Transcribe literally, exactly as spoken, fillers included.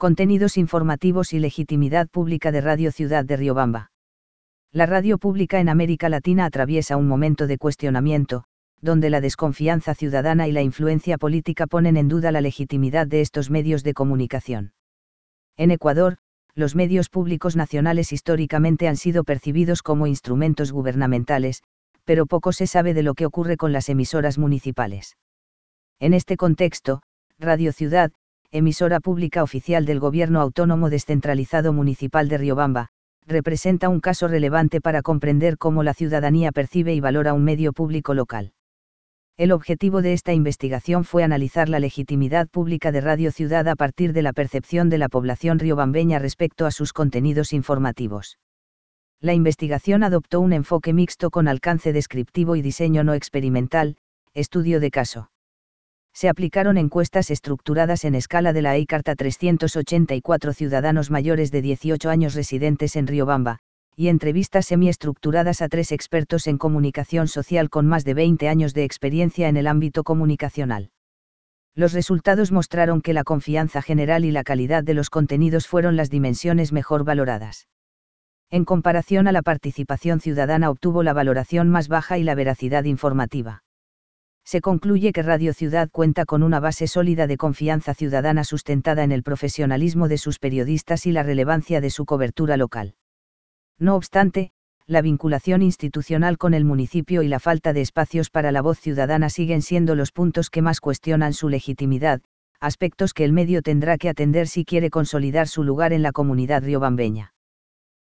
Contenidos informativos y legitimidad pública de Radio Ciudad de Riobamba. La radio pública en América Latina atraviesa un momento de cuestionamiento, donde la desconfianza ciudadana y la influencia política ponen en duda la legitimidad de estos medios de comunicación. En Ecuador, los medios públicos nacionales históricamente han sido percibidos como instrumentos gubernamentales, pero poco se sabe de lo que ocurre con las emisoras municipales. En este contexto, Radio Ciudad, emisora pública oficial del Gobierno Autónomo Descentralizado Municipal de Riobamba, representa un caso relevante para comprender cómo la ciudadanía percibe y valora un medio público local. El objetivo de esta investigación fue analizar la legitimidad pública de Radio Ciudad a partir de la percepción de la población riobambeña respecto a sus contenidos informativos. La investigación adoptó un enfoque mixto con alcance descriptivo y diseño no experimental, estudio de caso. Se aplicaron encuestas estructuradas en escala de la EICARTA a trescientos ochenta y cuatro ciudadanos mayores de dieciocho años residentes en Riobamba, y entrevistas semiestructuradas a tres expertos en comunicación social con más de veinte años de experiencia en el ámbito comunicacional. Los resultados mostraron que la confianza general y la calidad de los contenidos fueron las dimensiones mejor valoradas. En comparación a la participación ciudadana obtuvo la valoración más baja y la veracidad informativa. Se concluye que Radio Ciudad cuenta con una base sólida de confianza ciudadana sustentada en el profesionalismo de sus periodistas y la relevancia de su cobertura local. No obstante, la vinculación institucional con el municipio y la falta de espacios para la voz ciudadana siguen siendo los puntos que más cuestionan su legitimidad, aspectos que el medio tendrá que atender si quiere consolidar su lugar en la comunidad riobambeña.